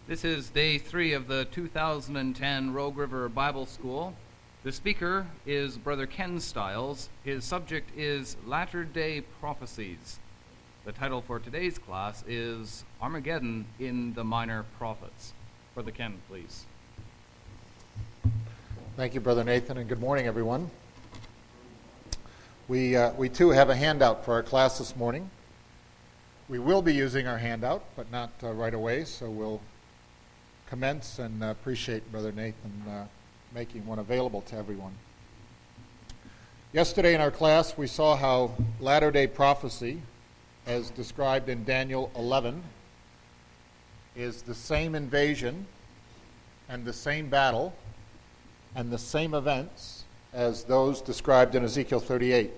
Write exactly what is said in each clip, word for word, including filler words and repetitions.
This is day three of the two thousand ten Rogue River Bible School. The speaker is Brother Ken Stiles. His subject is Latter-day Prophecies. The title for today's class is Armageddon in the Minor Prophets. Brother Ken, please. Thank you, Brother Nathan, and good morning, everyone. We, uh, we too have a handout for our class this morning. We will be using our handout, but not uh, right away, so we'll commence and uh, appreciate Brother Nathan uh, making one available to everyone. Yesterday in our class, we saw how latter-day prophecy, as described in Daniel eleven, is the same invasion and the same battle and the same events as those described in Ezekiel thirty-eight.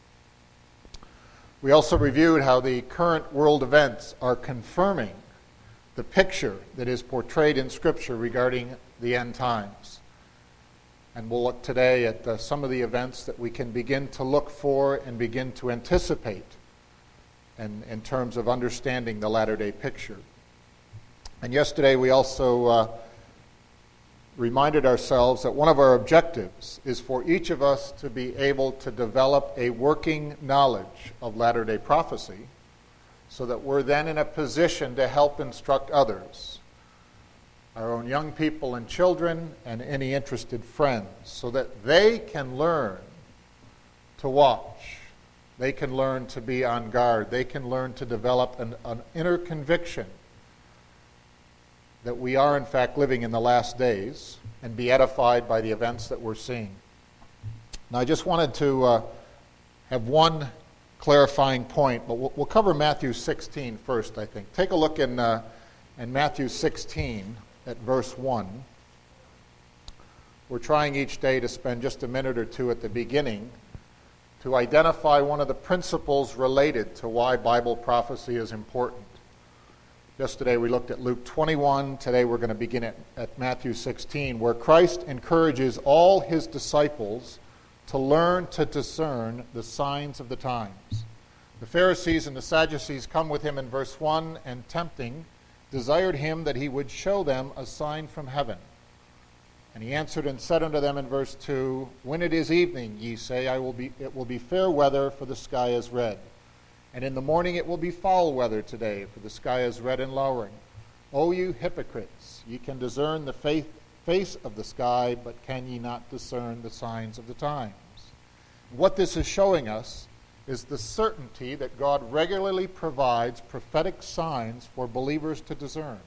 We also reviewed how the current world events are confirming the picture that is portrayed in Scripture regarding the end times. And we'll look today at uh, some of the events that we can begin to look for and begin to anticipate in, in terms of understanding the latter-day picture. And yesterday we also uh, reminded ourselves that one of our objectives is for each of us to be able to develop a working knowledge of latter-day prophecy so that we're then in a position to help instruct others, our own young people and children and any interested friends, so that they can learn to watch, they can learn to be on guard, they can learn to develop an, an inner conviction that we are in fact living in the last days and be edified by the events that we're seeing. Now I just wanted to uh, have one clarifying point, but we'll, we'll cover Matthew sixteen first, I think. Take a look in, uh, in Matthew sixteen at verse one. We're trying each day to spend just a minute or two at the beginning to identify one of the principles related to why Bible prophecy is important. Yesterday we looked at Luke twenty-one. Today we're going to begin at, at Matthew sixteen, where Christ encourages all his disciples to learn to discern the signs of the times. The Pharisees and the Sadducees come with him in verse one, and tempting, desired him that he would show them a sign from heaven. And he answered and said unto them in verse two, When it is evening, ye say, I will be, it will be fair weather, for the sky is red. And in the morning it will be foul weather today, for the sky is red and lowering. O you hypocrites, ye can discern the faith, face of the sky, but can ye not discern the signs of the times? What this is showing us is the certainty that God regularly provides prophetic signs for believers to discern.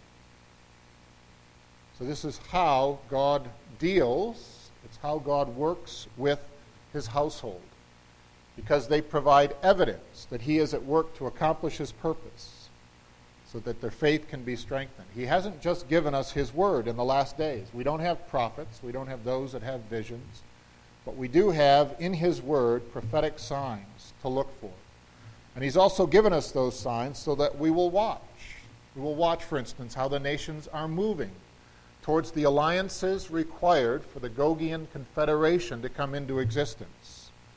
So this is how God deals, it's how God works with his household, because they provide evidence that he is at work to accomplish his purpose so that their faith can be strengthened. He hasn't just given us his word in the last days. We don't have prophets. We don't have those that have visions. But we do have in his word prophetic signs to look for. And he's also given us those signs so that we will watch. We will watch, for instance, how the nations are moving towards the alliances required for the Gogian Confederation to come into existence.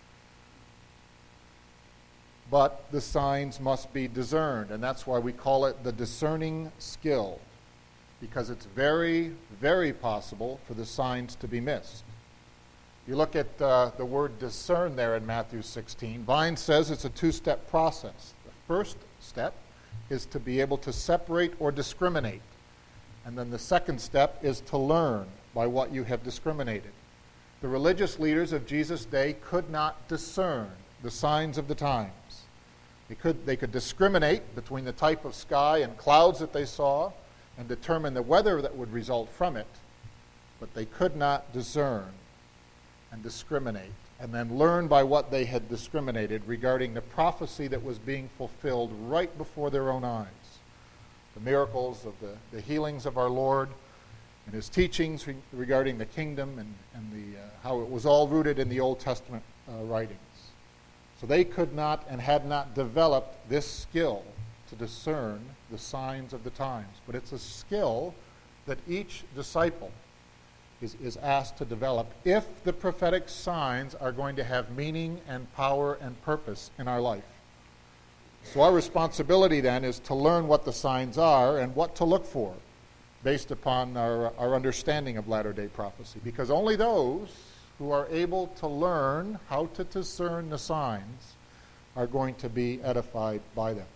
But the signs must be discerned, and that's why we call it the discerning skill, because it's very, very possible for the signs to be missed. You look at uh, the word discern there in Matthew sixteen. Vine says it's a two-step process. The first step is to be able to separate or discriminate, and then the second step is to learn by what you have discriminated. The religious leaders of Jesus' day could not discern the signs of the times. They could, they could discriminate between the type of sky and clouds that they saw and determine the weather that would result from it, but they could not discern and discriminate and then learn by what they had discriminated regarding the prophecy that was being fulfilled right before their own eyes. The miracles of the, the healings of our Lord and his teachings re- regarding the kingdom and, and the, uh, how it was all rooted in the Old Testament uh, writings. So they could not and had not developed this skill to discern the signs of the times. But it's a skill that each disciple is, is asked to develop if the prophetic signs are going to have meaning and power and purpose in our life. So our responsibility then is to learn what the signs are and what to look for, based upon our, our understanding of latter-day prophecy, because only those who are able to learn how to discern the signs are going to be edified by them.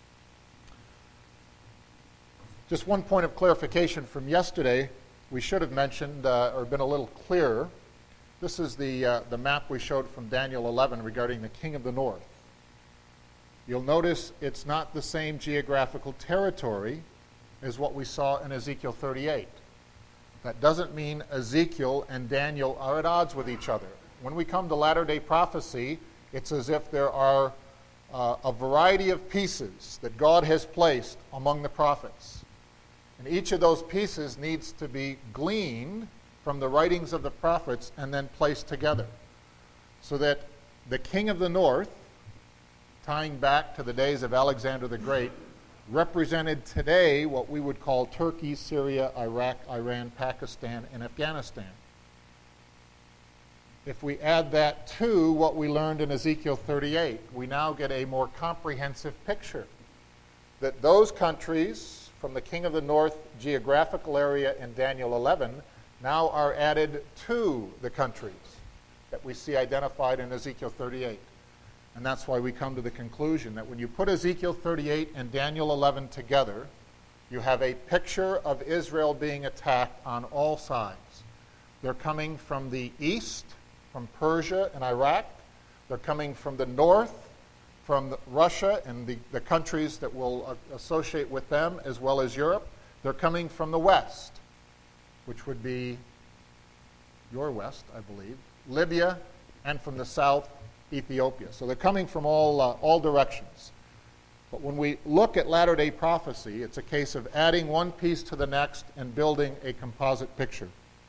Just one point of clarification from yesterday, we should have mentioned uh, or been a little clearer. This is the, uh, the map we showed from Daniel eleven regarding the king of the north. You'll notice it's not the same geographical territory as what we saw in Ezekiel thirty-eight. That doesn't mean Ezekiel and Daniel are at odds with each other. When we come to latter-day prophecy, it's as if there are uh, a variety of pieces that God has placed among the prophets. And each of those pieces needs to be gleaned from the writings of the prophets and then placed together. So that the king of the north, tying back to the days of Alexander the Great, represented today what we would call Turkey, Syria, Iraq, Iran, Pakistan, and Afghanistan. If we add that to what we learned in Ezekiel thirty-eight, we now get a more comprehensive picture that those countries from the king of the north geographical area in Daniel eleven now are added to the countries that we see identified in Ezekiel thirty-eight. And that's why we come to the conclusion that when you put Ezekiel thirty-eight and Daniel eleven together, you have a picture of Israel being attacked on all sides. They're coming from the east, from Persia and Iraq. They're coming from the north, from Russia and the, the countries that will associate with them, as well as Europe. They're coming from the west, which would be your west, I believe, Libya, and from the south, Ethiopia. So they're coming from all, uh, all directions. But when we look at latter-day prophecy, it's a case of adding one piece to the next and building a composite picture.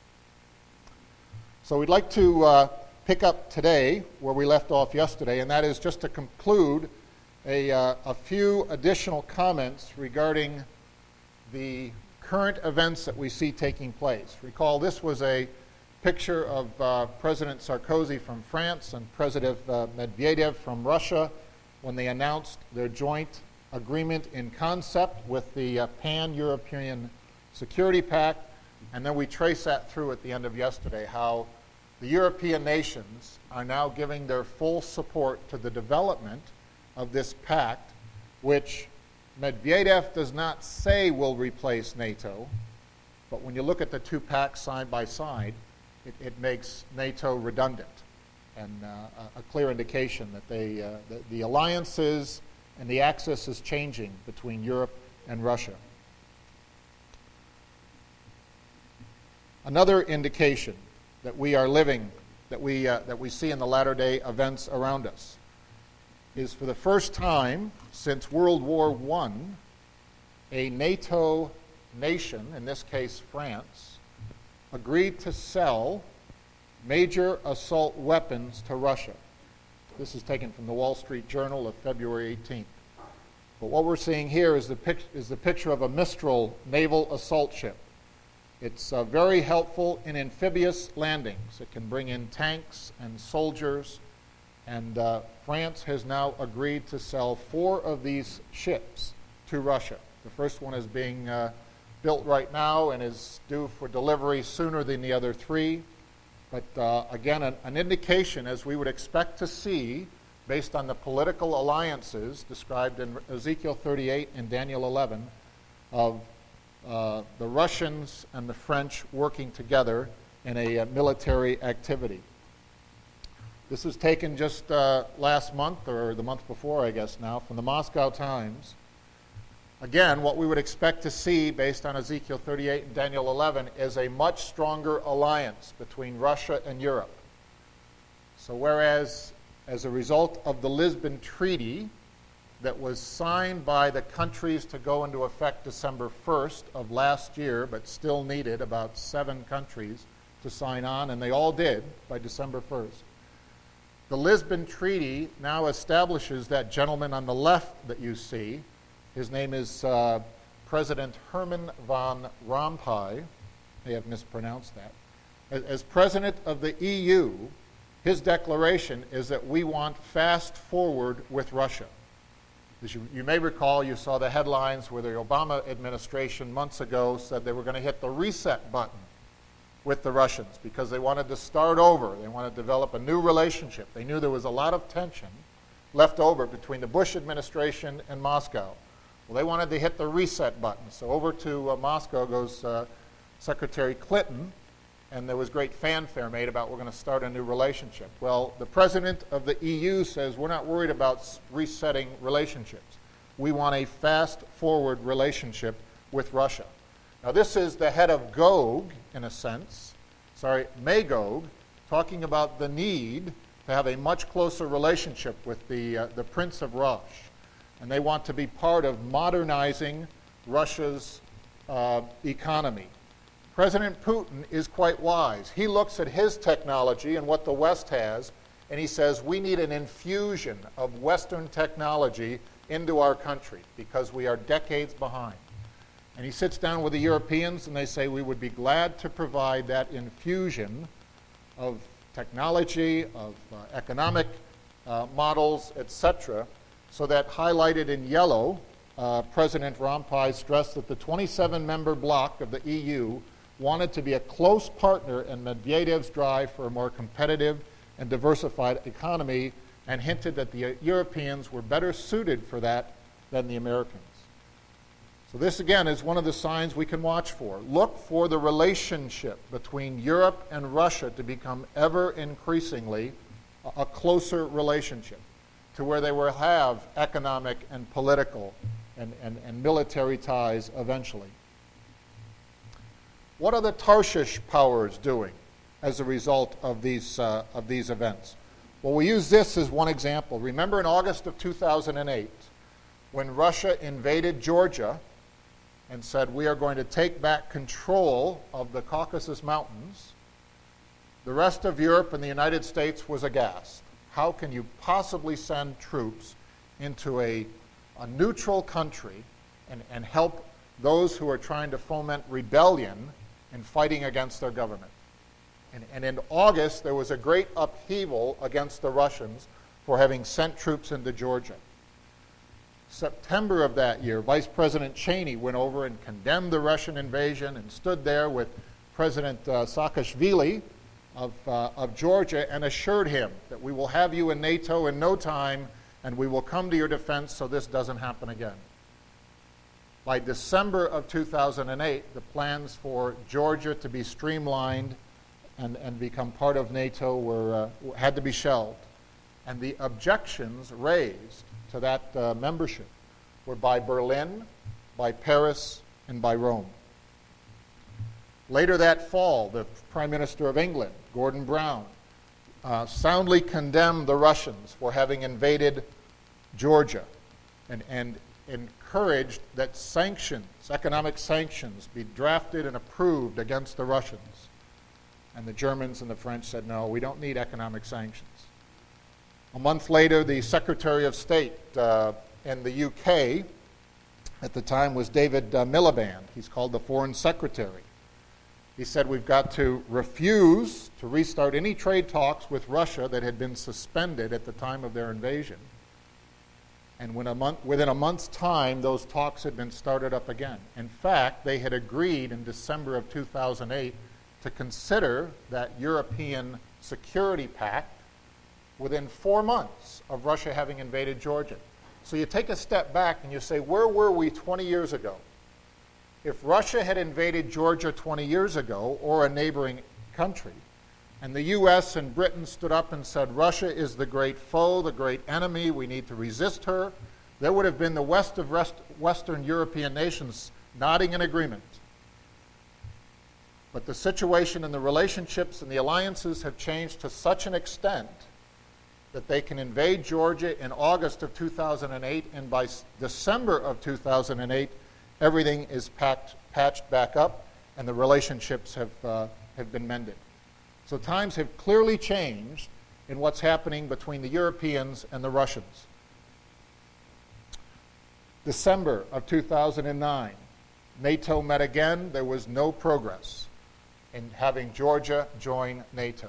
So we'd like to uh, pick up today where we left off yesterday, and that is just to conclude a, uh, a few additional comments regarding the current events that we see taking place. Recall, this was a picture of uh, President Sarkozy from France and President uh, Medvedev from Russia when they announced their joint agreement in concept with the uh, Pan-European Security Pact. And then we trace that through at the end of yesterday, how the European nations are now giving their full support to the development of this pact, which Medvedev does not say will replace NATO, but when you look at the two pacts side by side, It, it makes NATO redundant, and uh, a clear indication that they, uh, the, the alliances and the axis is changing between Europe and Russia. Another indication that we are living, that we, uh, that we see in the latter-day events around us, is for the first time since World War One, a NATO nation, in this case France, agreed to sell major assault weapons to Russia. This is taken from the Wall Street Journal of February eighteenth. But what we're seeing here is the, pic- is the picture of a Mistral naval assault ship. It's uh, very helpful in amphibious landings. It can bring in tanks and soldiers, and uh, France has now agreed to sell four of these ships to Russia. The first one is being uh, built right now and is due for delivery sooner than the other three. But uh, again, an, an indication, as we would expect to see, based on the political alliances described in Ezekiel thirty-eight and Daniel eleven, of uh, the Russians and the French working together in a uh, military activity. This was taken just uh, last month, or the month before, I guess now, from the Moscow Times. Again, what we would expect to see based on Ezekiel thirty-eight and Daniel eleven is a much stronger alliance between Russia and Europe. So whereas as a result of the Lisbon Treaty that was signed by the countries to go into effect December first of last year, but still needed about seven countries to sign on, and they all did by December first. The Lisbon Treaty now establishes that gentleman on the left that you see. His name is uh, President Herman Van Rompuy. I may have mispronounced that. As, as president of the E U, his declaration is that we want fast forward with Russia. As you, you may recall, you saw the headlines where the Obama administration months ago said they were going to hit the reset button with the Russians because they wanted to start over. They wanted to develop a new relationship. They knew there was a lot of tension left over between the Bush administration and Moscow. Well, they wanted to hit the reset button. So over to uh, Moscow goes uh, Secretary Clinton, and there was great fanfare made about we're going to start a new relationship. Well, the president of the E U says we're not worried about resetting relationships. We want a fast-forward relationship with Russia. Now, this is the head of Gog, in a sense, sorry, Magog, talking about the need to have a much closer relationship with the, uh, the Prince of Rosh. And they want to be part of modernizing Russia's uh, economy. President Putin is quite wise. He looks at his technology and what the West has, and he says we need an infusion of Western technology into our country because we are decades behind. And he sits down with the Europeans and they say we would be glad to provide that infusion of technology, of uh, economic uh, models, et cetera, so that highlighted in yellow, uh, President Rompuy stressed that the twenty-seven member bloc of the E U wanted to be a close partner in Medvedev's drive for a more competitive and diversified economy and hinted that the Europeans were better suited for that than the Americans. So this, again, is one of the signs we can watch for. Look for the relationship between Europe and Russia to become ever increasingly a closer relationship to where they will have economic and political and, and, and military ties eventually. What are the Tarshish powers doing as a result of these, uh, of these events? Well, we use this as one example. Remember in August of two thousand eight, when Russia invaded Georgia and said, we are going to take back control of the Caucasus Mountains, the rest of Europe and the United States was aghast. How can you possibly send troops into a, a neutral country and, and help those who are trying to foment rebellion and fighting against their government? And, and in August, there was a great upheaval against the Russians for having sent troops into Georgia. September of that year, Vice President Cheney went over and condemned the Russian invasion and stood there with President uh, Saakashvili of, uh, of Georgia and assured him that we will have you in NATO in no time and we will come to your defense so this doesn't happen again. By December of two thousand eight, the plans for Georgia to be streamlined and, and become part of NATO were, uh, had to be shelved. And the objections raised to that uh, membership were by Berlin, by Paris, and by Rome. Later that fall, the Prime Minister of England, Gordon Brown, uh, soundly condemned the Russians for having invaded Georgia and, and encouraged that sanctions, economic sanctions, be drafted and approved against the Russians. And the Germans and the French said, no, we don't need economic sanctions. A month later, the Secretary of State uh, in the U K at the time was David uh, Miliband. He's called the Foreign Secretary. He said we've got to refuse to restart any trade talks with Russia that had been suspended at the time of their invasion. And when a month, within a month's time, those talks had been started up again. In fact, they had agreed in December of two thousand eight to consider that European Security Pact within four months of Russia having invaded Georgia. So you take a step back and you say, where were we twenty years ago? If Russia had invaded Georgia twenty years ago, or a neighboring country, and the U S and Britain stood up and said, Russia is the great foe, the great enemy, we need to resist her, there would have been the west of rest, Western European nations nodding in agreement. But the situation and the relationships and the alliances have changed to such an extent that they can invade Georgia in August of two thousand eight, and by December of two thousand eight, everything is packed, patched back up, and the relationships have, uh, have been mended. So times have clearly changed in what's happening between the Europeans and the Russians. December of two thousand nine, NATO met again. There was no progress in having Georgia join NATO.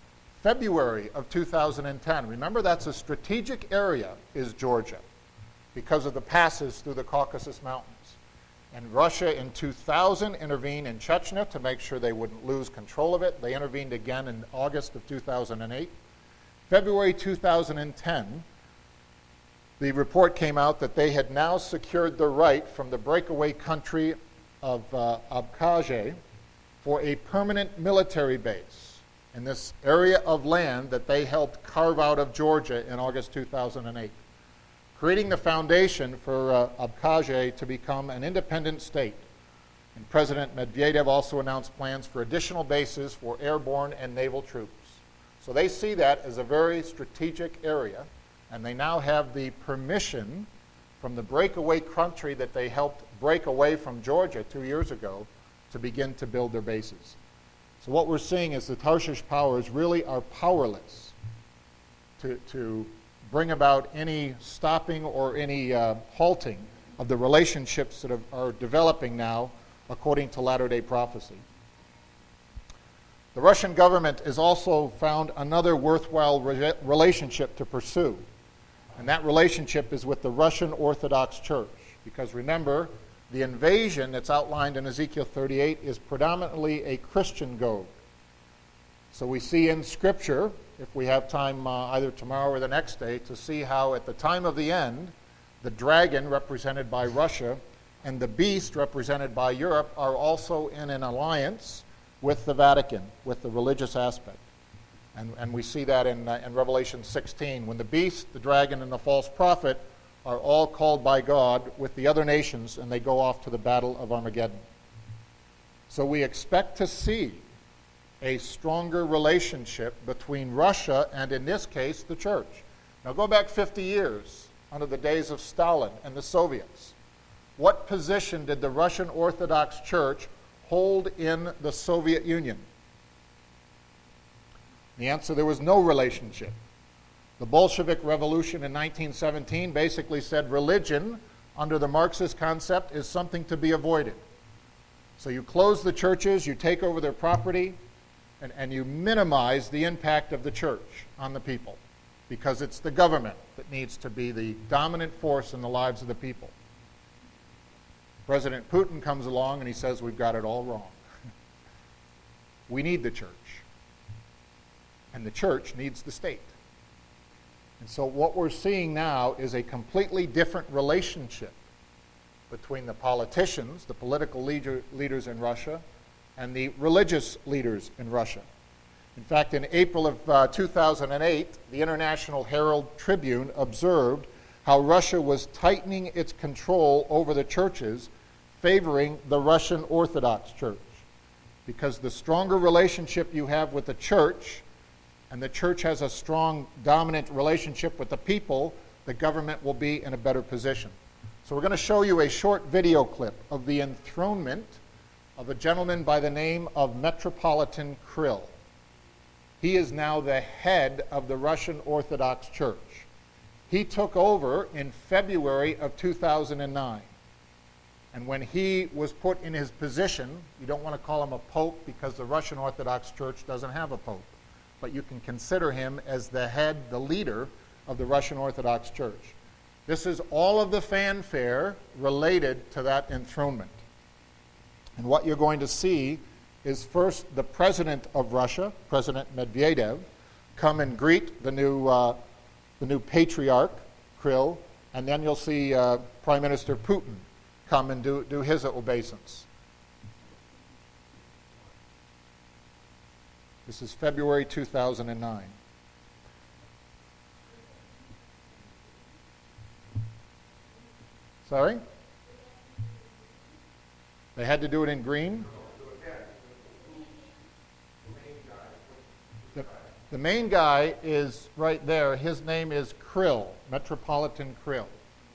February of two thousand ten, remember that's a strategic area, is Georgia. because of the passes through the Caucasus Mountains. And Russia in two thousand intervened in Chechnya to make sure they wouldn't lose control of it. They intervened again in August of two thousand eight. February two thousand ten, the report came out that they had now secured the right from the breakaway country of uh, Abkhazia for a permanent military base in this area of land that they helped carve out of Georgia in August two thousand eight, creating the foundation for uh, Abkhazia to become an independent state. And President Medvedev also announced plans for additional bases for airborne and naval troops. So they see that as a very strategic area, and they now have the permission from the breakaway country that they helped break away from Georgia two years ago to begin to build their bases. So what we're seeing is the Tarshish powers really are powerless to, to bring about any stopping or any uh, halting of the relationships that have, are developing now according to Latter-day Prophecy. The Russian government has also found another worthwhile re- relationship to pursue, and that relationship is with the Russian Orthodox Church. Because remember, the invasion that's outlined in Ezekiel thirty-eight is predominantly a Christian goad. So we see in Scripture, if we have time uh, either tomorrow or the next day, to see how at the time of the end, the dragon represented by Russia and the beast represented by Europe are also in an alliance with the Vatican, with the religious aspect. And, and we see that in, uh, in Revelation sixteen, when the beast, the dragon, and the false prophet are all called by God with the other nations, and they go off to the battle of Armageddon. So we expect to see a stronger relationship between Russia and, in this case, the church. Now go back fifty years, under the days of Stalin and the Soviets. What position did the Russian Orthodox Church hold in the Soviet Union? The answer, there was no relationship. The Bolshevik Revolution in nineteen seventeen basically said religion, under the Marxist concept, is something to be avoided. So you close the churches, you take over their property, and, and you minimize the impact of the church on the people, because it's the government that needs to be the dominant force in the lives of the people. President Putin comes along and he says we've got it all wrong. We need the church, and the church needs the state. And so what we're seeing now is a completely different relationship between the politicians, the political leader, leaders in Russia, and the religious leaders in Russia. In fact, in April of uh, two thousand eight, the International Herald Tribune observed how Russia was tightening its control over the churches, favoring the Russian Orthodox Church. Because the stronger relationship you have with the church, and the church has a strong, dominant relationship with the people, the government will be in a better position. So we're going to show you a short video clip of the enthronement of a gentleman by the name of Metropolitan Kirill. He is now the head of the Russian Orthodox Church. He took over in February of two thousand nine. And when he was put in his position, you don't want to call him a pope because the Russian Orthodox Church doesn't have a pope, but you can consider him as the head, the leader of the Russian Orthodox Church. This is all of the fanfare related to that enthronement. And what you're going to see is first the president of Russia, President Medvedev, come and greet the new, uh, the new patriarch, Kirill, and then you'll see uh, Prime Minister Putin come and do, do his obeisance. This is February two thousand nine. Sorry? They had to do it in green? The, the main guy is right there. His name is Kirill, Metropolitan Kirill.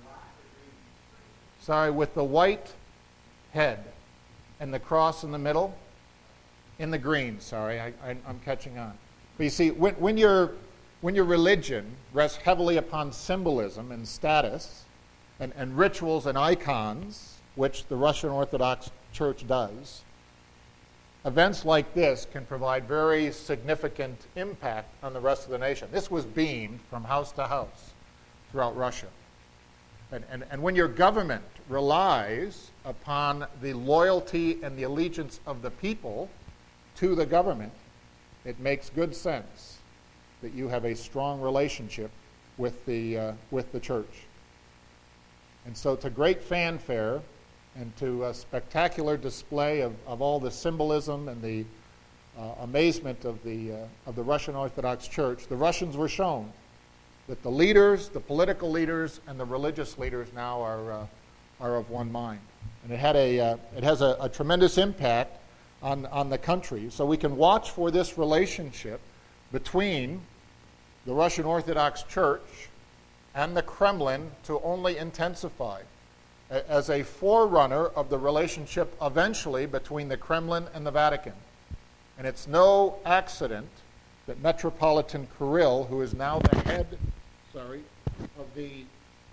Sorry, with the white head and the cross in the middle. In the green, sorry, I, I, I'm catching on. But you see, when, when, your, when your religion rests heavily upon symbolism and status and, and rituals and icons, which the Russian Orthodox Church does, events like this can provide very significant impact on the rest of the nation. This was beamed from house to house throughout Russia. And, and, and when your government relies upon the loyalty and the allegiance of the people to the government, it makes good sense that you have a strong relationship with the, uh, with the church. And so to great fanfare and to a spectacular display of, of all the symbolism and the uh, amazement of the, uh, of the Russian Orthodox Church, the Russians were shown that the leaders, the political leaders, and the religious leaders now are, uh, are of one mind. And it, had a, uh, it has a, a tremendous impact on, on the country. So we can watch for this relationship between the Russian Orthodox Church and the Kremlin to only intensify as a forerunner of the relationship eventually between the Kremlin and the Vatican. And it's no accident that Metropolitan Kirill, who is now the head, sorry, of the,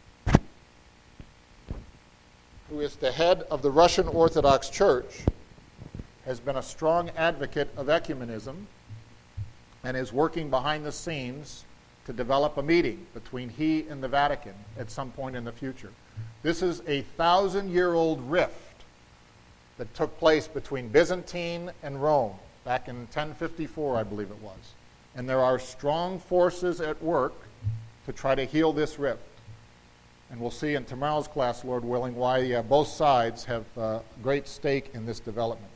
who is the head of the Russian Orthodox Church, has been a strong advocate of ecumenism and is working behind the scenes to develop a meeting between he and the Vatican at some point in the future. This is a thousand-year-old rift that took place between Byzantine and Rome back in ten fifty-four, I believe it was. And there are strong forces at work to try to heal this rift. And we'll see in tomorrow's class, Lord willing, why uh, both sides have uh, great stake in this development.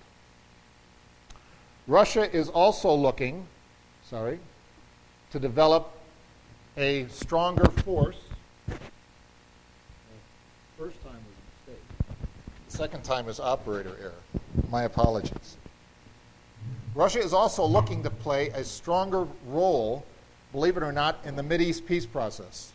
Russia is also looking, sorry, to develop a stronger force. The first time was a mistake. The second time is operator error. My apologies. Russia is also looking to play a stronger role, believe it or not, in the Mideast peace process.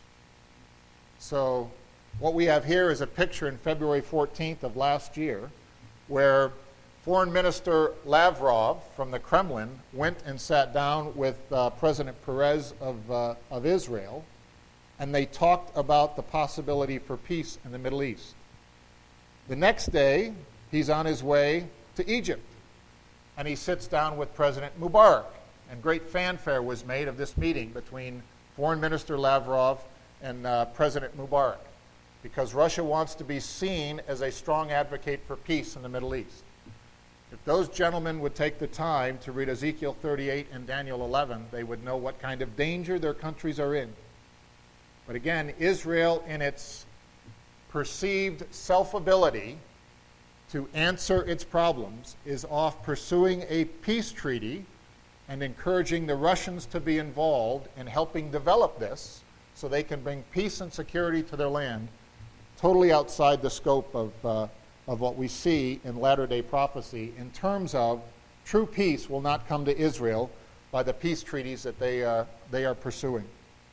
So what we have here is a picture in February fourteenth of last year where Foreign Minister Lavrov from the Kremlin went and sat down with uh, President Perez of, uh, of Israel, and they talked about the possibility for peace in the Middle East. The next day, he's on his way to Egypt, and he sits down with President Mubarak, and great fanfare was made of this meeting between Foreign Minister Lavrov and uh, President Mubarak, because Russia wants to be seen as a strong advocate for peace in the Middle East. If those gentlemen would take the time to read Ezekiel thirty-eight and Daniel eleven, they would know what kind of danger their countries are in. But again, Israel, in its perceived self-ability to answer its problems, is off pursuing a peace treaty and encouraging the Russians to be involved in helping develop this so they can bring peace and security to their land, totally outside the scope of uh, of what we see in latter-day prophecy in terms of true peace will not come to Israel by the peace treaties that they, uh, they are pursuing.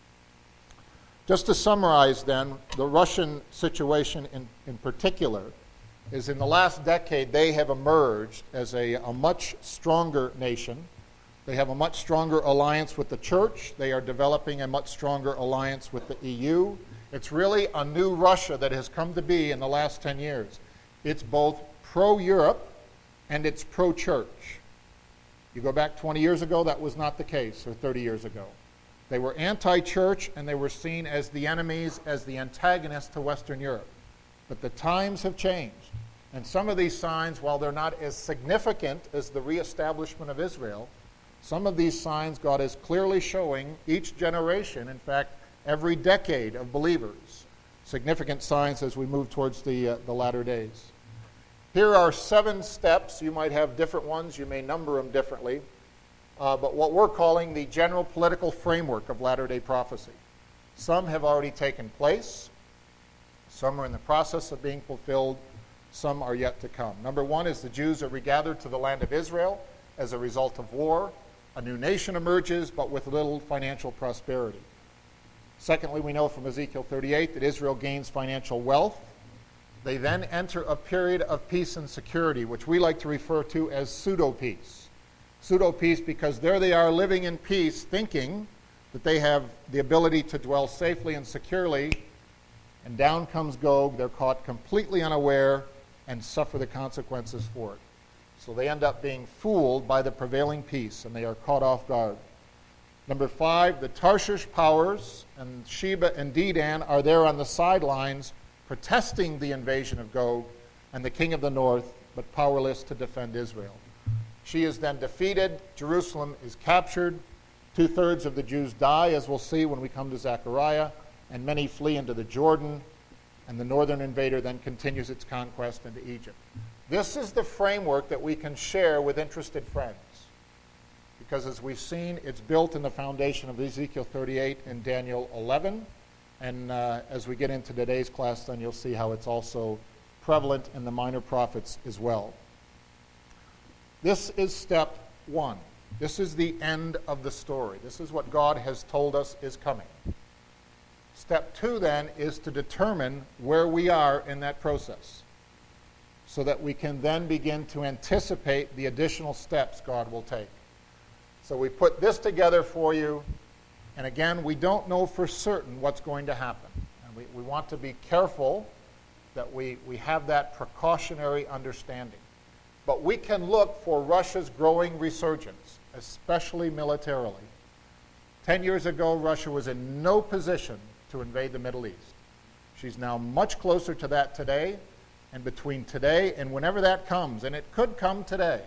Just to summarize then, the Russian situation in, in particular is in the last decade they have emerged as a, a much stronger nation. They have a much stronger alliance with the church. They are developing a much stronger alliance with the E U. It's really a new Russia that has come to be in the last ten years. It's both pro-Europe and it's pro-church. You go back twenty years ago, that was not the case, or thirty years ago. They were anti-church and they were seen as the enemies, as the antagonists to Western Europe. But the times have changed. And some of these signs, while they're not as significant as the reestablishment of Israel, some of these signs God is clearly showing each generation, in fact, every decade of believers, significant signs as we move towards the, uh, the latter days. Here are seven steps. You might have different ones. You may number them differently. Uh, but what we're calling the general political framework of latter-day prophecy. Some have already taken place. Some are in the process of being fulfilled. Some are yet to come. Number one is the Jews are regathered to the land of Israel as a result of war. A new nation emerges, but with little financial prosperity. Secondly, we know from Ezekiel thirty-eight that Israel gains financial wealth. They then enter a period of peace and security, which we like to refer to as pseudo-peace. Pseudo-peace because there they are living in peace, thinking that they have the ability to dwell safely and securely, and down comes Gog. They're caught completely unaware and suffer the consequences for it. So they end up being fooled by the prevailing peace, and they are caught off guard. Number five, the Tarshish powers and Sheba and Dedan are there on the sidelines protesting the invasion of Gog, and the king of the north, but powerless to defend Israel. She is then defeated. Jerusalem is captured. Two-thirds of the Jews die, as we'll see when we come to Zechariah, and many flee into the Jordan, and the northern invader then continues its conquest into Egypt. This is the framework that we can share with interested friends, because as we've seen, it's built in the foundation of Ezekiel thirty-eight and Daniel eleven, and uh, as we get into today's class, then you'll see how it's also prevalent in the minor prophets as well. This is step one. This is the end of the story. This is what God has told us is coming. Step two, then, is to determine where we are in that process, so that we can then begin to anticipate the additional steps God will take. So we put this together for you, and again, we don't know for certain what's going to happen. And we, we want to be careful that we, we have that precautionary understanding. But we can look for Russia's growing resurgence, especially militarily. Ten years ago, Russia was in no position to invade the Middle East. She's now much closer to that today, and between today and whenever that comes, and it could come today,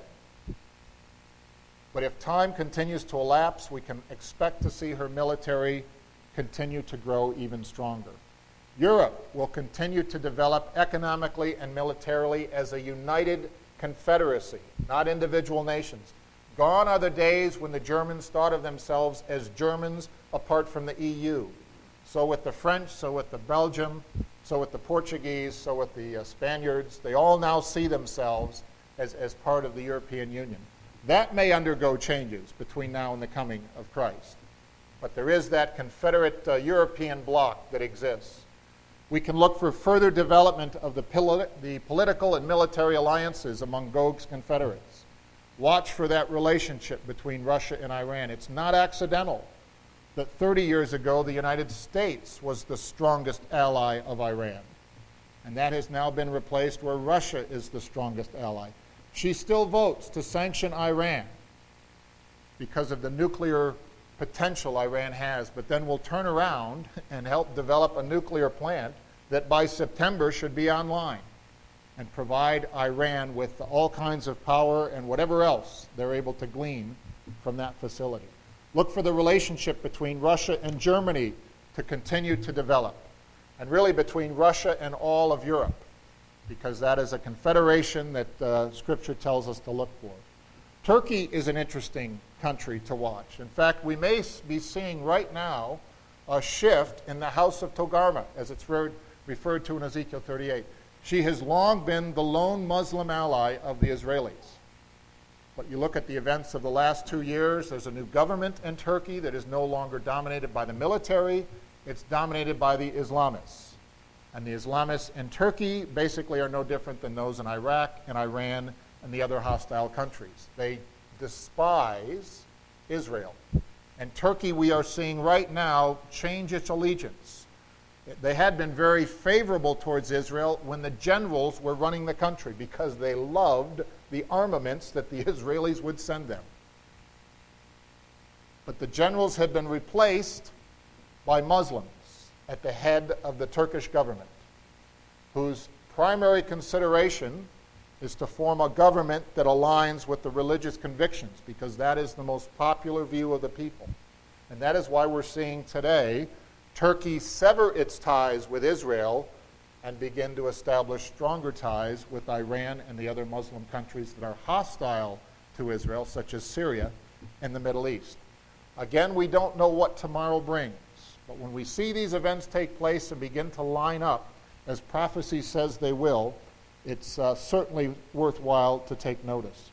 but if time continues to elapse, we can expect to see her military continue to grow even stronger. Europe will continue to develop economically and militarily as a united confederacy, not individual nations. Gone are the days when the Germans thought of themselves as Germans apart from the E U. So with the French, so with the Belgium, so with the Portuguese, so with the uh, Spaniards, they all now see themselves as, as part of the European Union. That may undergo changes between now and the coming of Christ. But there is that Confederate uh, European bloc that exists. We can look for further development of the, poli- the political and military alliances among Gog's confederates. Watch for that relationship between Russia and Iran. It's not accidental that thirty years ago the United States was the strongest ally of Iran. And that has now been replaced where Russia is the strongest ally. She still votes to sanction Iran because of the nuclear potential Iran has, but then will turn around and help develop a nuclear plant that by September should be online and provide Iran with all kinds of power and whatever else they're able to glean from that facility. Look for the relationship between Russia and Germany to continue to develop, and really between Russia and all of Europe, because that is a confederation that uh, Scripture tells us to look for. Turkey is an interesting country to watch. In fact, we may be seeing right now a shift in the house of Togarmah, as it's re- referred to in Ezekiel thirty-eight. She has long been the lone Muslim ally of the Israelis. But you look at the events of the last two years, there's a new government in Turkey that is no longer dominated by the military, it's dominated by the Islamists. And the Islamists in Turkey basically are no different than those in Iraq and Iran and the other hostile countries. They despise Israel. And Turkey, we are seeing right now, change its allegiance. They had been very favorable towards Israel when the generals were running the country because they loved the armaments that the Israelis would send them. But the generals had been replaced by Muslims at the head of the Turkish government, whose primary consideration is to form a government that aligns with the religious convictions, because that is the most popular view of the people. And that is why we're seeing today Turkey sever its ties with Israel and begin to establish stronger ties with Iran and the other Muslim countries that are hostile to Israel, such as Syria and the Middle East. Again, we don't know what tomorrow brings, but when we see these events take place and begin to line up, as prophecy says they will, it's uh, certainly worthwhile to take notice.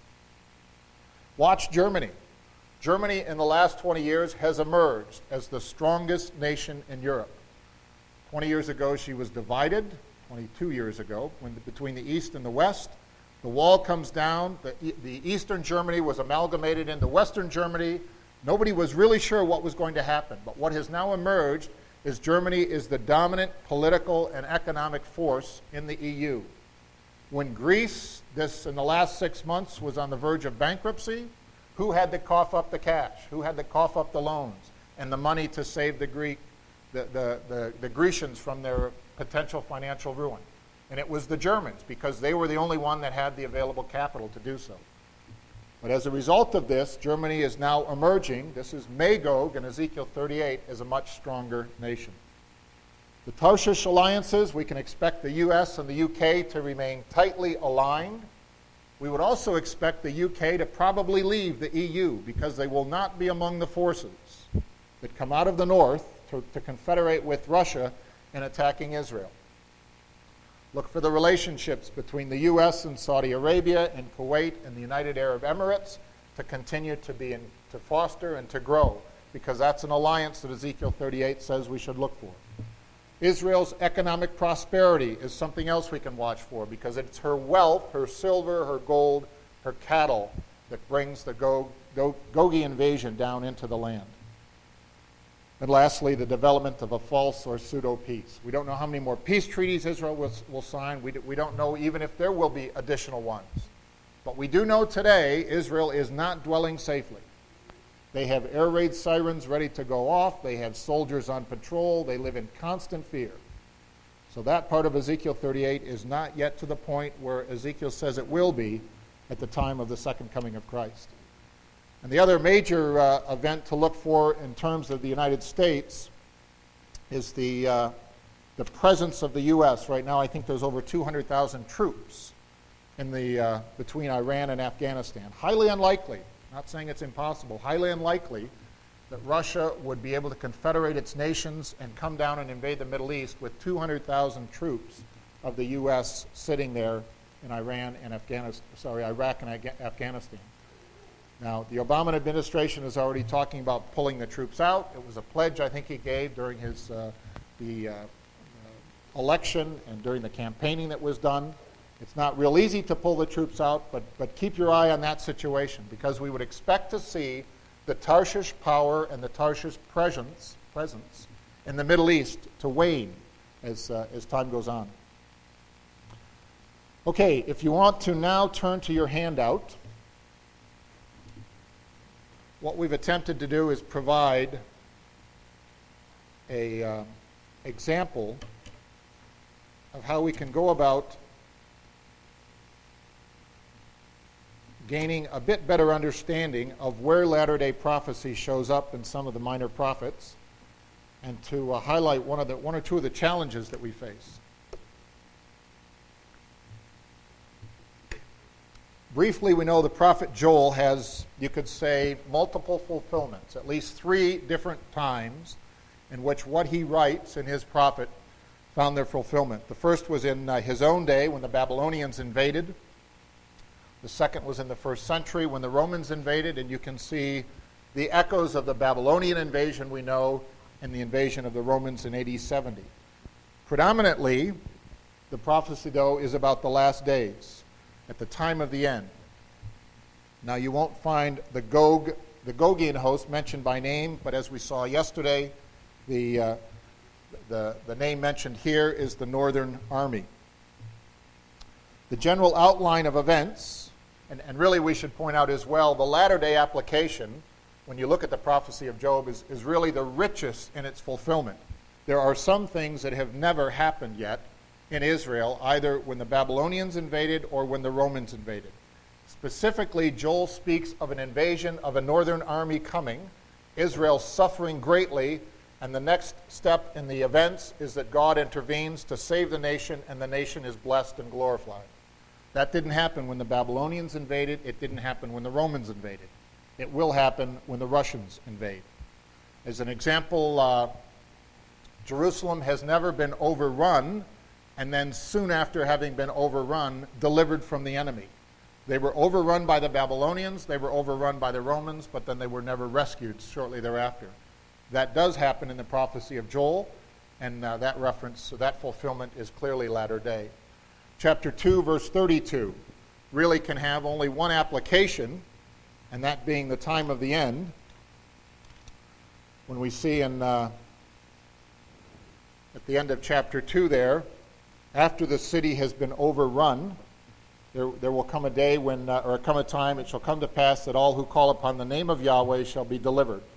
Watch Germany. Germany in the last twenty years has emerged as the strongest nation in Europe. twenty years ago, she was divided, twenty-two years ago, when, between the East and the West. The wall comes down. The, the Eastern Germany was amalgamated into Western Germany. Nobody was really sure what was going to happen. But what has now emerged is Germany is the dominant political and economic force in the E U. When Greece, this in the last six months, was on the verge of bankruptcy, who had to cough up the cash? Who had to cough up the loans and the money to save the Greek the, the, the, the Grecians from their potential financial ruin. And it was the Germans, because they were the only one that had the available capital to do so. But as a result of this, Germany is now emerging, this is Magog in Ezekiel thirty-eight, as a much stronger nation. The Tarshish alliances, we can expect the U S and the U K to remain tightly aligned. We would also expect the U K to probably leave the E U, because they will not be among the forces that come out of the north to, to confederate with Russia in attacking Israel. Look for the relationships between the U S and Saudi Arabia and Kuwait and the United Arab Emirates to continue to be in, to foster and to grow, because that's an alliance that Ezekiel thirty-eight says we should look for. Israel's economic prosperity is something else we can watch for, because it's her wealth, her silver, her gold, her cattle that brings the Gog, Gog, Gogi invasion down into the land. And lastly, the development of a false or pseudo-peace. We don't know how many more peace treaties Israel will, will sign. We, we don't know even if there will be additional ones. But we do know today Israel is not dwelling safely. They have air raid sirens ready to go off. They have soldiers on patrol. They live in constant fear. So that part of Ezekiel thirty-eight is not yet to the point where Ezekiel says it will be at the time of the second coming of Christ. And the other major uh, event to look for in terms of the United States is the, uh, the presence of the U S. Right now, I think there's over two hundred thousand troops in the, uh, between Iran and Afghanistan. Highly unlikely, not saying it's impossible, highly unlikely that Russia would be able to confederate its nations and come down and invade the Middle East with two hundred thousand troops of the U S sitting there in Iran and Afghanistan, sorry, Iraq and Ag- Afghanistan. Now, the Obama administration is already talking about pulling the troops out. It was a pledge I think he gave during his uh, the uh, uh, election and during the campaigning that was done. It's not real easy to pull the troops out, but, but keep your eye on that situation, because we would expect to see the Tarshish power and the Tarshish presence, presence in the Middle East to wane as, uh, as time goes on. Okay, if you want to now turn to your handout, what we've attempted to do is provide an uh, example of how we can go about gaining a bit better understanding of where Latter-day prophecy shows up in some of the minor prophets, and to uh, highlight one of the one or two of the challenges that we face. Briefly, we know the prophet Joel has, you could say, multiple fulfillments, at least three different times in which what he writes in his prophet found their fulfillment. The first was in uh, his own day when the Babylonians invaded. The second was in the first century when the Romans invaded, and you can see the echoes of the Babylonian invasion we know in the invasion of the Romans in A D seventy. Predominantly, the prophecy, though, is about the last days, at the time of the end. Now, you won't find the Gog, the Gogian host mentioned by name, but as we saw yesterday, the, uh, the, the name mentioned here is the Northern Army. The general outline of events, and, and really we should point out as well, the latter-day application, when you look at the prophecy of Job, is, is really the richest in its fulfillment. There are some things that have never happened yet in Israel, either when the Babylonians invaded or when the Romans invaded. Specifically, Joel speaks of an invasion of a northern army coming, Israel suffering greatly, and the next step in the events is that God intervenes to save the nation, and the nation is blessed and glorified. That didn't happen when the Babylonians invaded. It didn't happen when the Romans invaded. It will happen when the Russians invade. As an example, uh, Jerusalem has never been overrun, and then soon after having been overrun, delivered from the enemy. They were overrun by the Babylonians, they were overrun by the Romans, but then they were never rescued shortly thereafter. That does happen in the prophecy of Joel, and uh, that reference, so that fulfillment is clearly latter day. Chapter two, verse thirty-two, really can have only one application, and that being the time of the end. When we see in uh, at the end of chapter two there, after the city has been overrun, there, there will come a day when, uh, or come a time, it shall come to pass that all who call upon the name of Yahweh shall be delivered.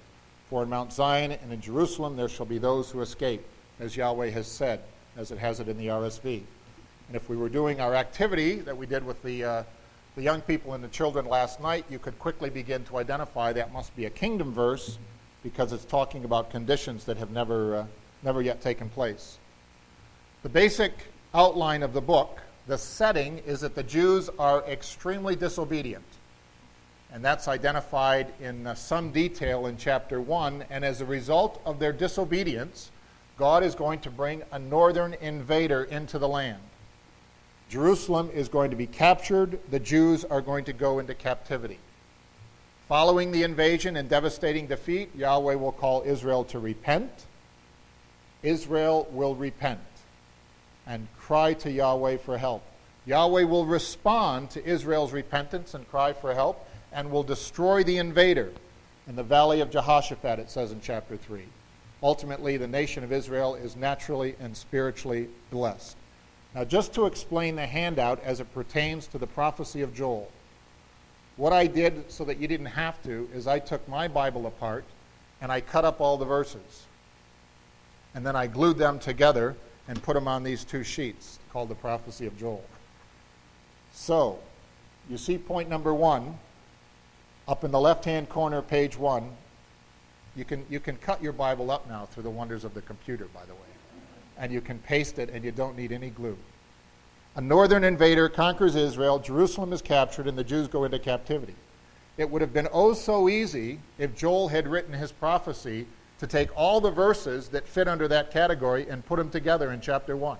For in Mount Zion and in Jerusalem there shall be those who escape, as Yahweh has said, as it has it in the R S V. And if we were doing our activity that we did with the, uh, the young people and the children last night, you could quickly begin to identify that must be a kingdom verse because it's talking about conditions that have never, uh, never yet taken place. The basic outline of the book, the setting, is that the Jews are extremely disobedient. And that's identified in uh, some detail in chapter one. And as a result of their disobedience, God is going to bring a northern invader into the land. Jerusalem is going to be captured. The Jews are going to go into captivity. Following the invasion and devastating defeat, Yahweh will call Israel to repent. Israel will repent and cry to Yahweh for help. Yahweh will respond to Israel's repentance and cry for help, and will destroy the invader in the valley of Jehoshaphat, it says in chapter three. Ultimately, the nation of Israel is naturally and spiritually blessed. Now, just to explain the handout as it pertains to the prophecy of Joel, what I did so that you didn't have to is I took my Bible apart and I cut up all the verses. And then I glued them together and put them on these two sheets called the prophecy of Joel. So, you see point number one, up in the left-hand corner, page one. You can, you can cut your Bible up now through the wonders of the computer, by the way. And you can paste it, and you don't need any glue. A northern invader conquers Israel, Jerusalem is captured, and the Jews go into captivity. It would have been oh so easy if Joel had written his prophecy to take all the verses that fit under that category and put them together in chapter one.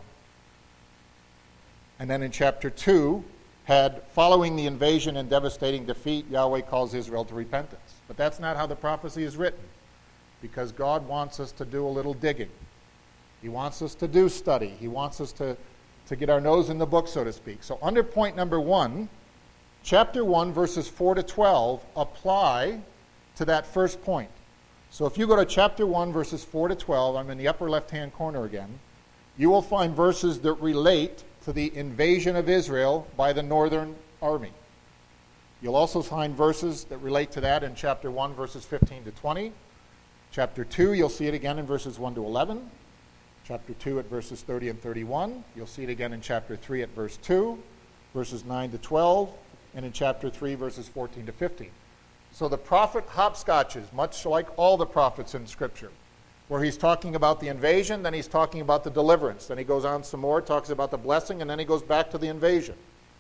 And then in chapter two, had, following the invasion and devastating defeat, Yahweh calls Israel to repentance. But that's not how the prophecy is written, because God wants us to do a little digging. He wants us to do study. He wants us to, to get our nose in the book, so to speak. So under point number one, chapter one, verses four to twelve apply to that first point. So if you go to chapter one, verses four to twelve, I'm in the upper left-hand corner again, you will find verses that relate to the invasion of Israel by the northern army. You'll also find verses that relate to that in chapter one, verses fifteen to twenty. Chapter two, you'll see it again in verses one to eleven. Chapter two at verses thirty and thirty-one. You'll see it again in chapter three at verse two, verses nine to twelve, and in chapter three, verses fourteen to fifteen. So the prophet hopscotches, much like all the prophets in Scripture, where he's talking about the invasion, then he's talking about the deliverance. Then he goes on some more, talks about the blessing, and then he goes back to the invasion.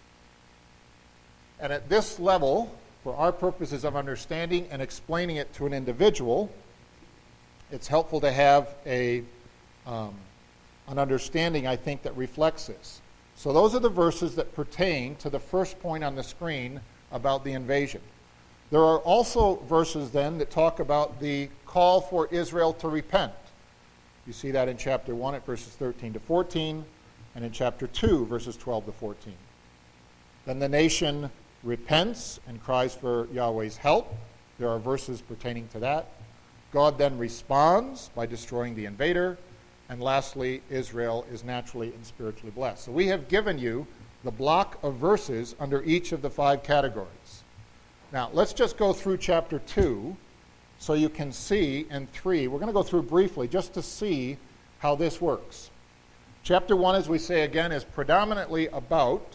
And at this level, for our purposes of understanding and explaining it to an individual, it's helpful to have a, um, an understanding, I think, that reflects this. So those are the verses that pertain to the first point on the screen about the invasion. There are also verses then that talk about the call for Israel to repent. You see that in chapter one at verses thirteen to fourteen, and in chapter two, verses twelve to fourteen. Then the nation repents and cries for Yahweh's help. There are verses pertaining to that. God then responds by destroying the invader. And lastly, Israel is naturally and spiritually blessed. So we have given you the block of verses under each of the five categories. Now, let's just go through chapter two so you can see, and three. We're going to go through briefly just to see how this works. Chapter one, as we say again, is predominantly about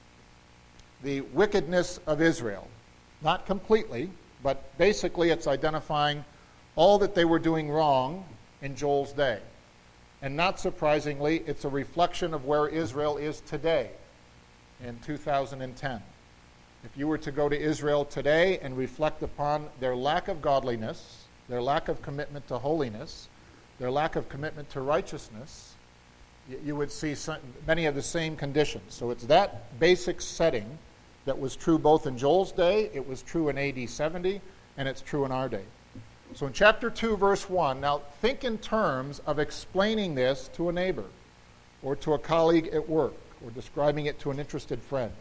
the wickedness of Israel. Not completely, but basically it's identifying all that they were doing wrong in Joel's day. And not surprisingly, it's a reflection of where Israel is today in two thousand ten. If you were to go to Israel today and reflect upon their lack of godliness, their lack of commitment to holiness, their lack of commitment to righteousness, you would see some, many of the same conditions. So it's that basic setting that was true both in Joel's day, it was true in A D seventy, and it's true in our day. So in chapter two, verse one, now think in terms of explaining this to a neighbor or to a colleague at work or describing it to an interested friend.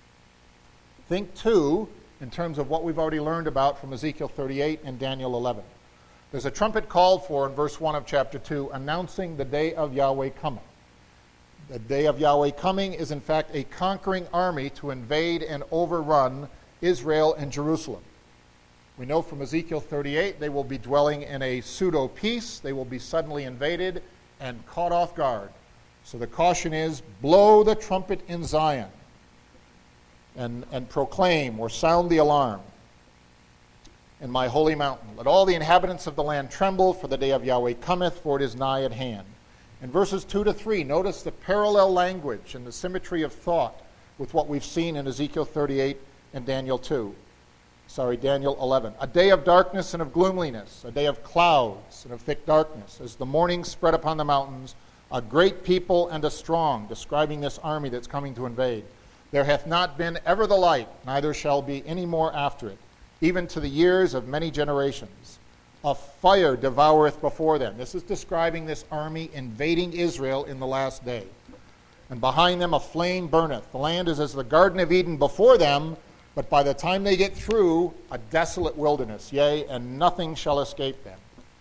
Think, too, in terms of what we've already learned about from Ezekiel thirty-eight and Daniel eleven. There's a trumpet called for in verse one of chapter two, announcing the day of Yahweh coming. The day of Yahweh coming is, in fact, a conquering army to invade and overrun Israel and Jerusalem. We know from Ezekiel thirty-eight they will be dwelling in a pseudo-peace. They will be suddenly invaded and caught off guard. So the caution is, blow the trumpet in Zion and, and proclaim or sound the alarm in my holy mountain. Let all the inhabitants of the land tremble, for the day of Yahweh cometh, for it is nigh at hand. In verses two to three, notice the parallel language and the symmetry of thought with what we've seen in Ezekiel thirty-eight and Daniel two. Sorry, Daniel eleven. A day of darkness and of gloomliness, a day of clouds and of thick darkness, as the morning spread upon the mountains, a great people and a strong, describing this army that's coming to invade. There hath not been ever the like, neither shall be any more after it, even to the years of many generations. A fire devoureth before them. This is describing this army invading Israel in the last day. And behind them a flame burneth. The land is as the Garden of Eden before them, but by the time they get through, a desolate wilderness, yea, and nothing shall escape them.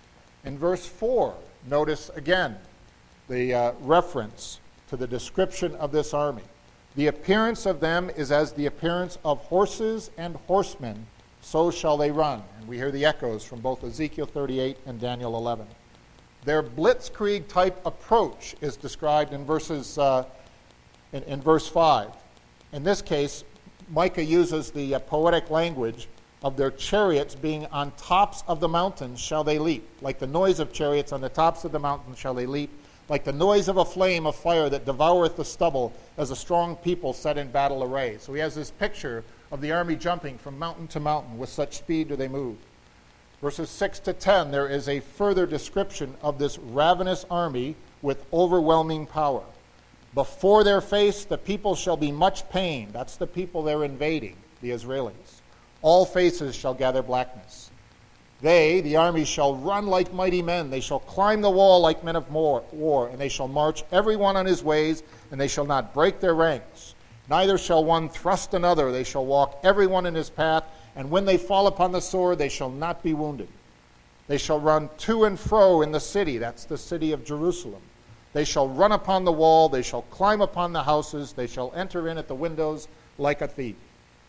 In verse four, notice again the uh, reference to the description of this army. The appearance of them is as the appearance of horses and horsemen, so shall they run. And we hear the echoes from both Ezekiel thirty-eight and Daniel eleven. Their blitzkrieg type approach is described in verses uh, in, in verse five. In this case, Micah uses the uh, poetic language of their chariots being on tops of the mountains shall they leap. Like the noise of chariots on the tops of the mountains shall they leap. Like the noise of a flame of fire that devoureth the stubble, as a strong people set in battle array. So he has this picture of the army jumping from mountain to mountain. With such speed do they move. Verses six to ten, there is a further description of this ravenous army with overwhelming power. Before their face the people shall be much pained. That's the people they're invading, the Israelis. All faces shall gather blackness. They, the army, shall run like mighty men. They shall climb the wall like men of war, and they shall march every one on his ways, and they shall not break their ranks. Neither shall one thrust another. They shall walk every one in his path, and when they fall upon the sword, they shall not be wounded. They shall run to and fro in the city. That's the city of Jerusalem. They shall run upon the wall. They shall climb upon the houses. They shall enter in at the windows like a thief.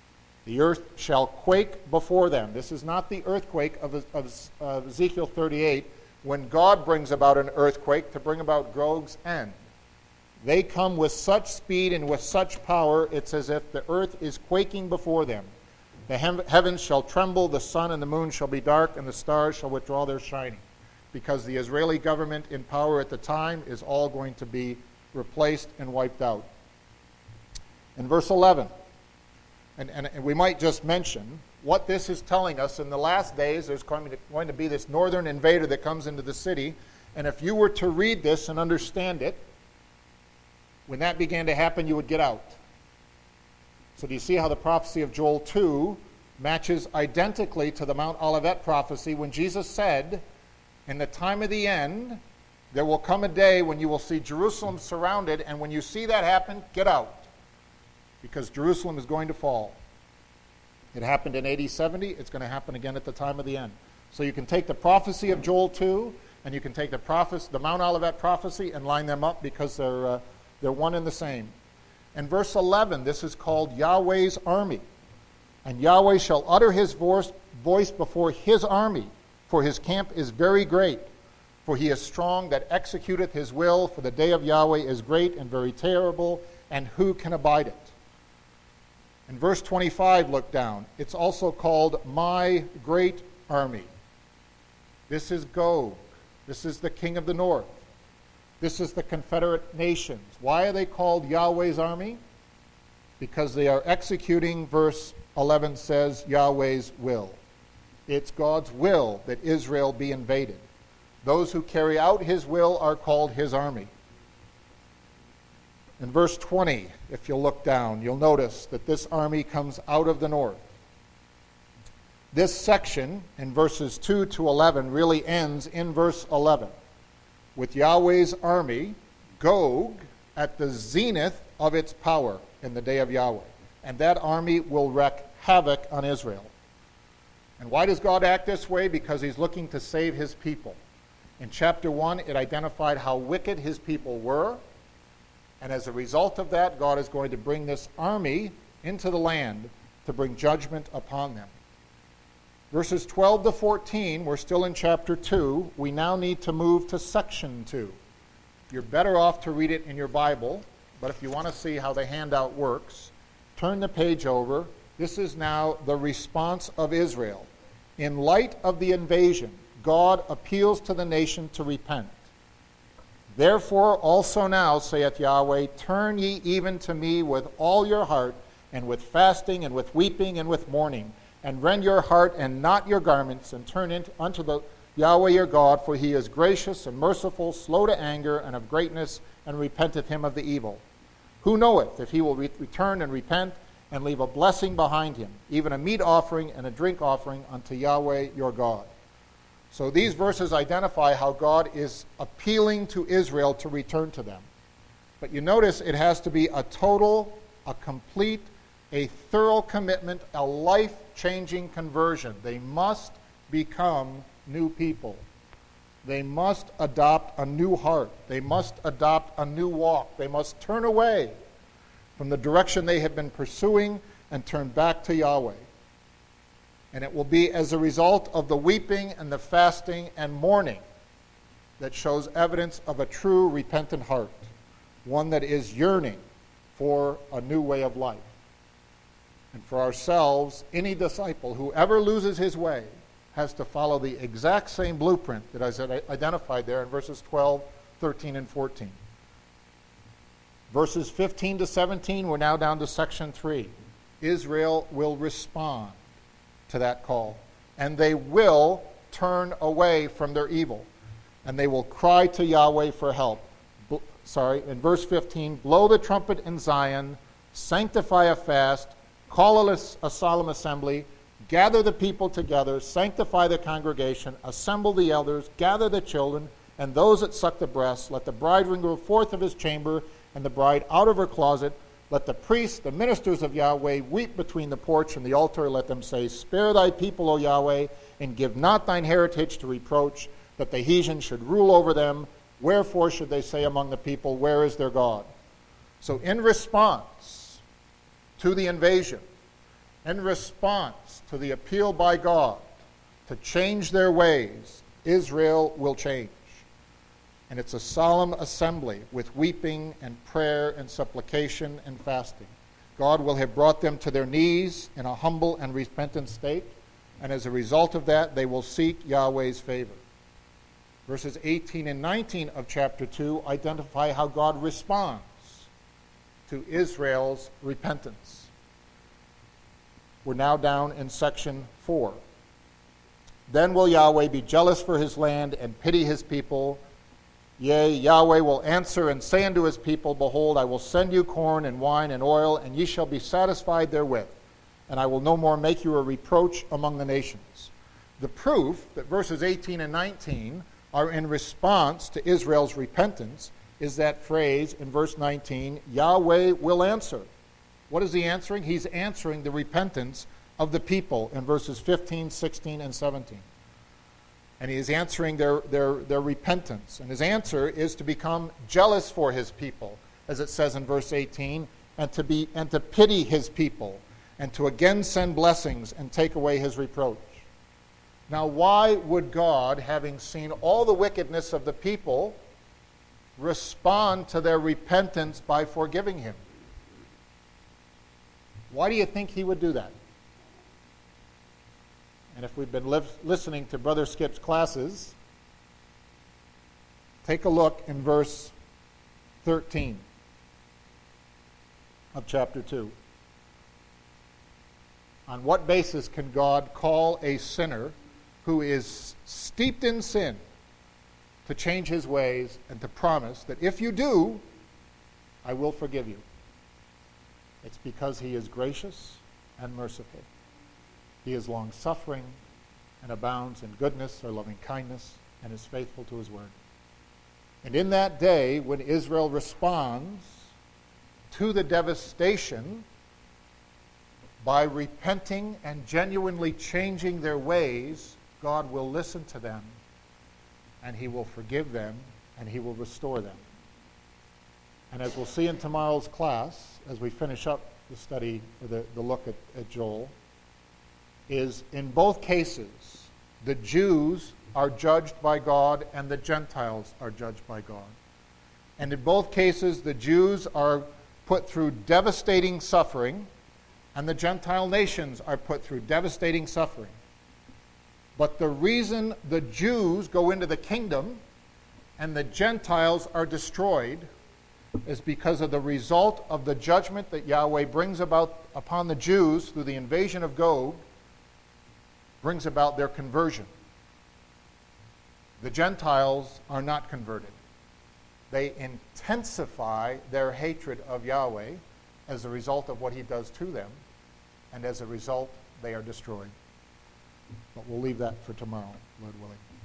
The earth shall quake before them. This is not the earthquake of, of, of Ezekiel thirty-eight, when God brings about an earthquake to bring about Gog's end. They come with such speed and with such power, it's as if the earth is quaking before them. The heavens shall tremble, the sun and the moon shall be dark, and the stars shall withdraw their shining. Because the Israeli government in power at the time is all going to be replaced and wiped out. In verse eleven, and, and, and we might just mention what this is telling us. In the last days, there's going to, going to be this northern invader that comes into the city, and if you were to read this and understand it, when that began to happen, you would get out. So do you see how the prophecy of Joel two matches identically to the Mount Olivet prophecy when Jesus said, in the time of the end, there will come a day when you will see Jerusalem surrounded, and when you see that happen, get out. Because Jerusalem is going to fall. It happened in A D seventy. It's going to happen again at the time of the end. So you can take the prophecy of Joel two, and you can take the prophecy, the Mount Olivet prophecy, and line them up because they're, uh, they're one and the same. In verse eleven, this is called Yahweh's army. And Yahweh shall utter his voice, voice before his army, for his camp is very great. For he is strong that executeth his will, for the day of Yahweh is great and very terrible, and who can abide it? In verse twenty-five, look down. It's also called my great army. This is Gog. This is the king of the north. This is the confederate nations. Why are they called Yahweh's army? Because they are executing, verse eleven says, Yahweh's will. It's God's will that Israel be invaded. Those who carry out his will are called his army. In verse twenty, if you'll look down, you'll notice that this army comes out of the north. This section, in verses two to eleven, really ends in verse eleven, with Yahweh's army, Gog, at the zenith of its power in the day of Yahweh. And that army will wreak havoc on Israel. And why does God act this way? Because he's looking to save his people. In chapter one, it identified how wicked his people were. And as a result of that, God is going to bring this army into the land to bring judgment upon them. Verses twelve to fourteen, we're still in chapter two. We now need to move to section two. You're better off to read it in your Bible, but if you want to see how the handout works, turn the page over. This is now the response of Israel. In light of the invasion, God appeals to the nation to repent. Therefore also now, saith Yahweh, turn ye even to me with all your heart, and with fasting, and with weeping, and with mourning, and rend your heart and not your garments, and turn into, unto the Yahweh your God, for he is gracious and merciful, slow to anger, and of greatness, and repenteth him of the evil. Who knoweth if he will re- return and repent, and leave a blessing behind him, even a meat offering and a drink offering unto Yahweh your God. So these verses identify how God is appealing to Israel to return to them. But you notice it has to be a total, a complete, a thorough commitment, a life-changing conversion. They must become new people. They must adopt a new heart. They must adopt a new walk. They must turn away from the direction they have been pursuing and turn back to Yahweh. And it will be as a result of the weeping and the fasting and mourning that shows evidence of a true repentant heart, one that is yearning for a new way of life. And for ourselves, any disciple who ever loses his way has to follow the exact same blueprint that I identified there in verses twelve, thirteen, and fourteen. Verses fifteen to seventeen, we're now down to section three. Israel will respond to that call, and they will turn away from their evil, and they will cry to Yahweh for help. B- sorry, in verse fifteen, blow the trumpet in Zion, sanctify a fast, call a, a solemn assembly, gather the people together, sanctify the congregation, assemble the elders, gather the children, and those that suck the breast. Let the bridegroom go forth of his chamber, and the bride out of her closet. Let the priests, the ministers of Yahweh, weep between the porch and the altar. Let them say, spare thy people, O Yahweh, and give not thine heritage to reproach, that the heathen should rule over them. Wherefore should they say among the people, where is their God? So in response to the invasion, in response to the appeal by God to change their ways, Israel will change. And it's a solemn assembly with weeping and prayer and supplication and fasting. God will have brought them to their knees in a humble and repentant state, and as a result of that, they will seek Yahweh's favor. Verses eighteen and nineteen of chapter two identify how God responds to Israel's repentance. We're now down in section four. Then will Yahweh be jealous for his land and pity his people. Yea, Yahweh will answer and say unto his people, behold, I will send you corn and wine and oil, and ye shall be satisfied therewith. And I will no more make you a reproach among the nations. The proof that verses eighteen and nineteen are in response to Israel's repentance is that phrase in verse nineteen, Yahweh will answer. What is he answering? He's answering the repentance of the people in verses fifteen, sixteen, and seventeen. And he is answering their, their, their repentance. And his answer is to become jealous for his people, as it says in verse eighteen, and to be and to pity his people, and to again send blessings and take away his reproach. Now, why would God, having seen all the wickedness of the people, respond to their repentance by forgiving him? Why do you think he would do that? And if we've been li- listening to Brother Skip's classes, take a look in verse thirteen of chapter two. On what basis can God call a sinner who is steeped in sin to change his ways and to promise that if you do, I will forgive you? It's because he is gracious and merciful. He is long-suffering and abounds in goodness or loving kindness and is faithful to his word. And in that day, when Israel responds to the devastation by repenting and genuinely changing their ways, God will listen to them, and he will forgive them, and he will restore them. And as we'll see in tomorrow's class, as we finish up the study, or the, the look at, at Joel, is in both cases, the Jews are judged by God and the Gentiles are judged by God. And in both cases, the Jews are put through devastating suffering and the Gentile nations are put through devastating suffering. But the reason the Jews go into the kingdom and the Gentiles are destroyed is because of the result of the judgment that Yahweh brings about upon the Jews through the invasion of Gog, brings about their conversion. The Gentiles are not converted. They intensify their hatred of Yahweh as a result of what he does to them, and as a result, they are destroyed. But we'll leave that for tomorrow, Lord willing.